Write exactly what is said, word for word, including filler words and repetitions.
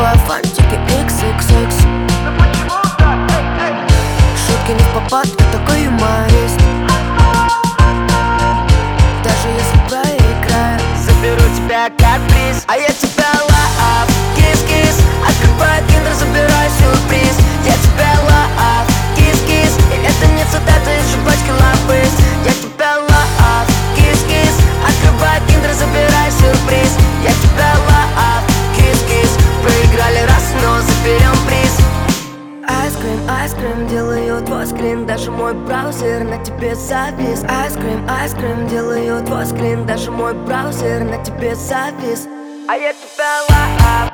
Покупаю фантики икс икс икс. Шутки не в попад, я такой юморист. Даже если проиграю, заберу тебя как приз. а я тебя лав, кис-кис. Открываю киндер, забираю сюрприз. Я тебя лав, кис-кис. И это не цитата из жвачки лапыс. Я тебя лав, кис-кис. Открываю киндер, забираю сюрприз. Я тебя лав, кис-кис. Проиграли раз, но заберем приз. Айскрим, айскрим, делаю твой скрин. Даже мой браузер на тебе завис. Айскрим, айскрим, делаю твой скрин. Даже мой браузер на тебе завис. А я тебя лав.